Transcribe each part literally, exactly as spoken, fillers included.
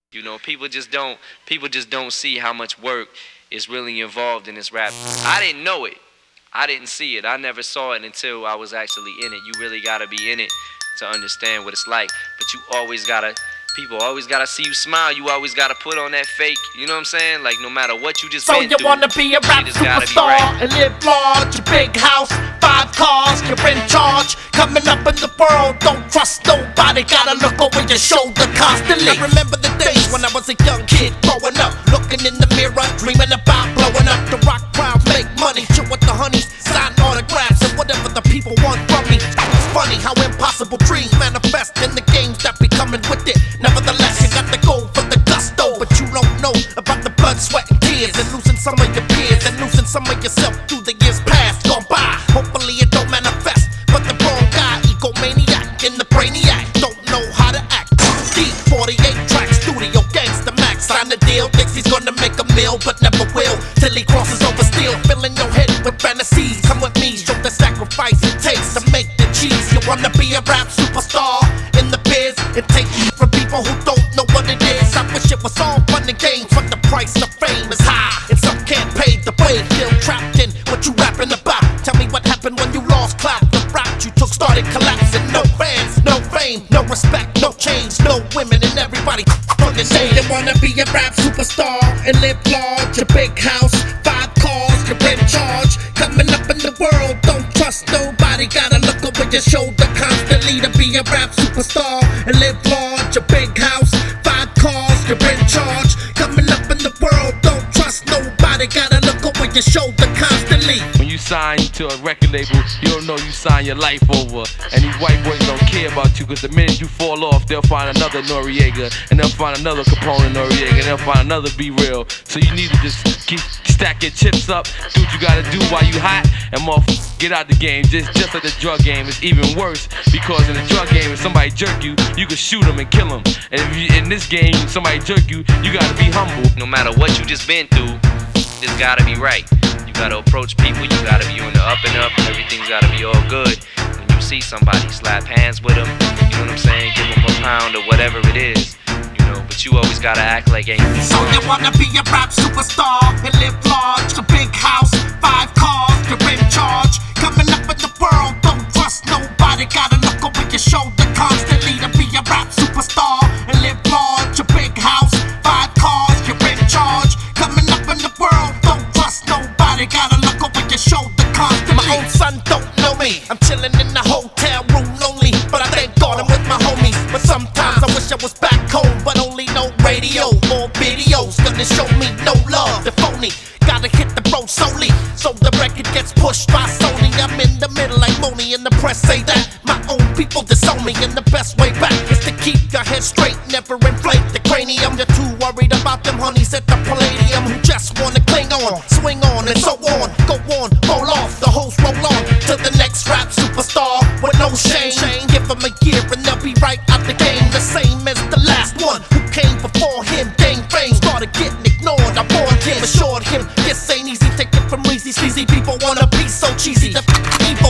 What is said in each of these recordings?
You know, people just don't people just don't see how much work is really involved in this rap. I didn't know it. I didn't see it. I never saw it until I was actually in it. You really gotta be in it to understand what it's like. But you always gotta people always gotta see you smile. You always gotta put on that fake. You know what I'm saying? Like no matter what you just So been you through, wanna be a rap shit has gotta be superstar right. and live large, a big house, five cars, you're in charge. Coming up in the world, don't trust nobody. Gotta look over your shoulder constantly. I remember the days when I was a young kid growing up, looking in the mirror, dreaming about blowing up. The rock crowd, make money, chill with the honeys, sign autographs and whatever the people want from me. It's funny how impossible dreams manifest in the games that be coming with it. Nevertheless, you got to go for the gusto, but you don't know about the blood, sweat, and tears, and losing some of your peers, and losing some of yourself through the years past gone by. Hopefully it don't manifest, but the wrong guy, egomaniac in the brainiac, don't know how to act. D forty-eight track studio gangsta max, sign the deal, thinks he's gonna make a meal, but never will, till he crosses over steel, filling your head with fantasies. Come with me, show the sacrifice it takes to make the cheese. You wanna be a rap superstar in the biz, it takes from people who don't know what it is. I wish it was all fun and games, but the price of fame is high, and some can't pay the way. Feel trapped in what you rapping about. Tell me what happened when you lost clap. The route you took started collapsing. No fans, no fame, no respect, no change, no women, and everybody on the name. They wanna be a rap superstar and live large, a big house, five cars, you're in charge. Coming up in the world, don't trust nobody. Gotta look over your shoulder constantly to be a rap superstar and live large, a big house, five cars, you're in charge. Coming up in the world, don't trust nobody. Gotta look over your shoulder constantly. When you sign to a record label, you don't know you sign your life over. And these white boys don't care about you, cause the minute you fall off, they'll find another Noriega, and they'll find another Capone Noriega, and they'll find another Be Real. So you need to just keep, stack your chips up, do what you gotta do while you hot, and motherfucker, get out the game. Just, just like the drug game, it's even worse, because in the drug game, if somebody jerk you, you can shoot them and kill them. And if you, in this game, somebody jerk you, you gotta be humble. No matter what you just been through, it's gotta be right. You gotta approach people, you gotta be on the up and up, everything's gotta be all good. When you see somebody, slap hands with them, you know what I'm saying, give them a pound or whatever it is, you know, but you always gotta act like ain't. So you wanna be a rap superstar and live large, a big house, five cars, you're in charge. Coming up in the world, don't trust nobody. Gotta look over your shoulder constantly to be a rap superstar and live large, a big house, five cars, you're in charge. Coming up in the world, don't trust nobody. Gotta look over your shoulder constantly. My own son don't know me, I'm chilling in the hotel room lonely, but I thank God I'm with my homies. But sometimes I wish I was back home, but only no radio or videos gonna show me no love. The phony gotta hit the road solely, so the record gets pushed by Sony. I'm in the middle like Moni, and the press say that my own people disown me, and the best way back is to keep your head straight, never inflate the cranium. You're too worried about them honeys at the Palladium who just wanna cling on, swing on, and so on. Go on, roll off, the hoes roll on to the next rap superstar with no shame. Give them a year and they'll be right out the game, the same as the last one who came before him. Gained fame, started getting ignored. I warned him, assured him this ain't easy. Take it from Reezy, sleazy people wanna be so cheesy. The evil.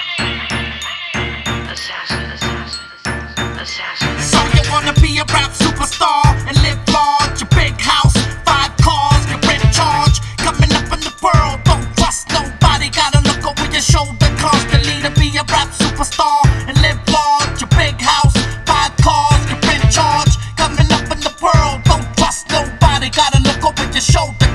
So you wanna be a rap superstar and live large, a big house, five cars, you're in charge. Coming up in the world, don't trust nobody. Gotta look over your shoulder constantly to be a rap superstar and live large, a big house, five cars, you're in charge. Coming up in the world, don't trust nobody. Gotta look over your shoulder